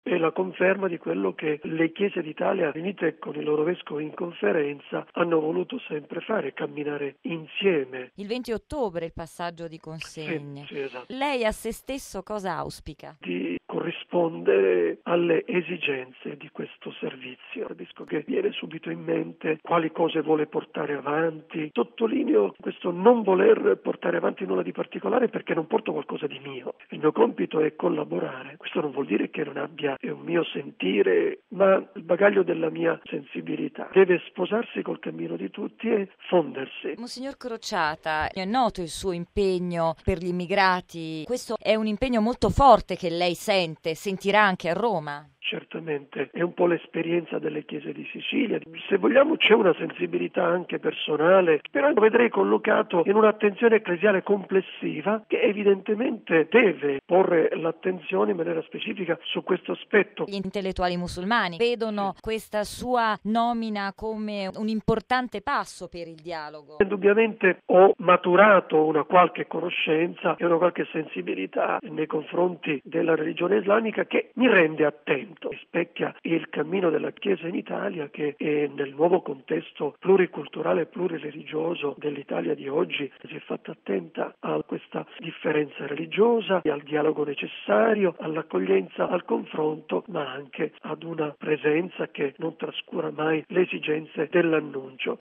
è la conferma di quello che le Chiese d'Italia, riunite con i loro vescovi in conferenza, hanno voluto sempre fare, camminare insieme. Il 20 ottobre il passaggio di consegne. Sì, esatto. Lei a se stesso cosa auspica? Di corrispondere alle esigenze di questo servizio. Capisco che viene subito in mente quali cose vuole portare avanti. Sottolineo questo non voler portare avanti nulla di particolare perché non porto qualcosa di mio. Il mio compito è collaborare. Questo non vuol dire che non abbia un mio sentire, ma il bagaglio della mia sensibilità. Deve sposarsi col cammino di tutti e fondersi. Monsignor Crociata, è noto il suo impegno per gli immigrati. Questo è un impegno molto forte che lei sentirà anche a Roma. Certamente, è un po' l'esperienza delle chiese di Sicilia. Se vogliamo c'è una sensibilità anche personale, però lo vedrei collocato in un'attenzione ecclesiale complessiva che evidentemente deve porre l'attenzione in maniera specifica su questo aspetto. Gli intellettuali musulmani vedono questa sua nomina come un importante passo per il dialogo. Indubbiamente ho maturato una qualche conoscenza e una qualche sensibilità nei confronti della religione islamica che mi rende attento. Rispecchia il cammino della Chiesa in Italia che nel nuovo contesto pluriculturale e plurireligioso dell'Italia di oggi si è fatta attenta a questa differenza religiosa, al dialogo necessario, all'accoglienza, al confronto, ma anche ad una presenza che non trascura mai le esigenze dell'annuncio.